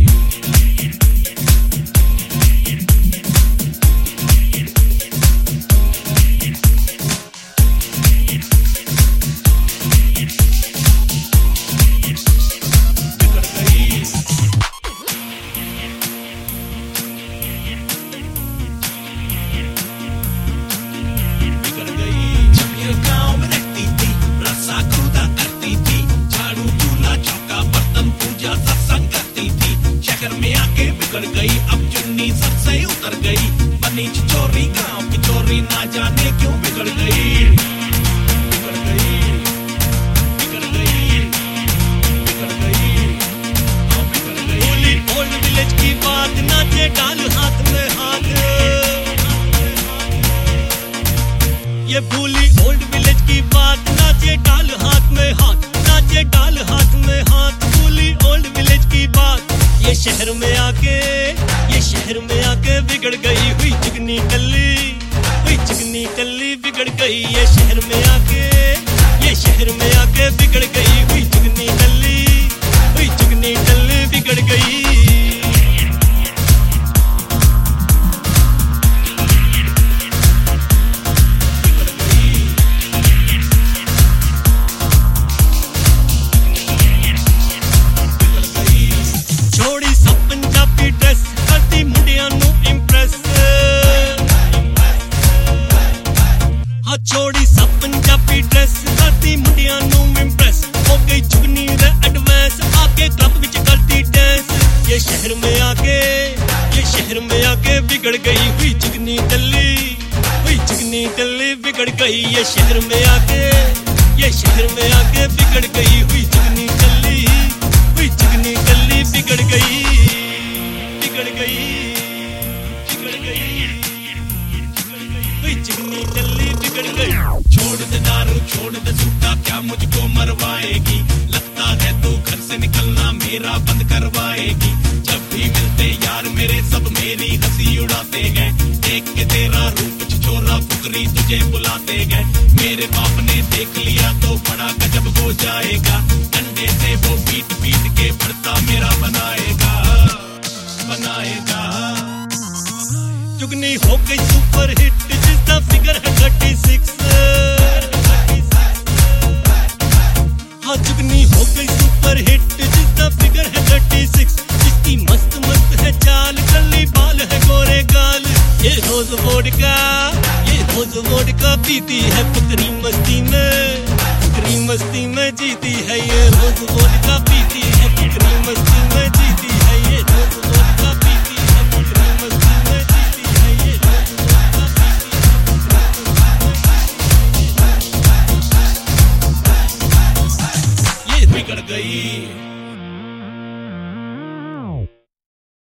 बिगड़ गई अब चुन्नी सबसे उतर गई, बनी चोरी गांव की चोरी ना जाने क्यों बिगड़ गई, बिगड़ गई, बिगड़ गई, बिगड़ गई, हाँ बिगड़ गई। बोली ओल्ड विलेज की बात, नाचे डाल हाथ में हाथ, ये भूली ओल्ड विलेज की बात, नाचे डाल हाथ में हाथ, नाचे डाल हाथ में हाथ, भूली ओल्ड विलेज की बात। ये शहर में आके, ये शहर में आके बिगड़ गई हुई चिकनी कल्ली, हुई चिकनी कल्ली बिगड़ गई। ये शहर में आके, ये शहर में आके बिगड़ गई हुई चिकनी कल्ली, हुई चिकनी कल्ली बिगड़ गई। छोड़ी सब पंजाबी ड्रेस करती मुंडियां नू इंप्रेस, हो गई चुगनी रे एडवांस, आके क्लब विच करती डांस। ये शहर में आके, ये शहर में आके बिगड़ गई हुई चिकनी कल्ली, हुई चिकनी कल्ली बिगड़ गई। ये शहर में आके, ये शहर में आके बिगड़ गई हुई चिकनी कल्ली, हुई चिकनी कल्ली बिगड़ गई, बिगड़ गई, बिगड़ गई, हुई चिकनी कल्ली बिगड़ गई। छोड़ दे दारू, छोड़ दे सूटा, क्या मुझको मरवाएगी, लगता है तू घर से निकलना मेरा बंद करवाएगी। जब भी मिलते यार मेरे सब मेरी हंसी उड़ाते हैं, देख के तेरा रूप छिछोरा फुकरी तुझे बुलाते हैं। मेरे बाप ने देख लिया तो बड़ा गजब हो जाएगा, डंडे से वो पीट पीट के भरता मेरा बनाएगा, बनाएगा। चुगनी हो गई सुपर हिट, जिसका फिगर है 36, हाँ चुगनी हो गई सुपर हिट, जिसका फिगर है 36, जिसकी मस्त मस्त है चाल, कल्ली बाल है गोरे गाल। ये रोज वोडका, ये रोज वोडका पीती है, फुकरी मस्ती में, फुकरी मस्ती में जीती है। ये रोज वोडका पीती है, फुकरी मस्ती में जीती है। ये रोज वोडका पीती है, फुकरी मस्ती में जीती है। ये रोज वोडका पीती है, ये बिगड़ गई।